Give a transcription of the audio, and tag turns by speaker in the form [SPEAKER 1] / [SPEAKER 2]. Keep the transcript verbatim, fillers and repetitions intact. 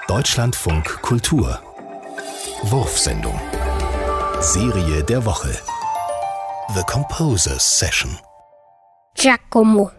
[SPEAKER 1] Deutschlandfunk Kultur Wurfsendung Serie der Woche The Composers Session
[SPEAKER 2] Giacomo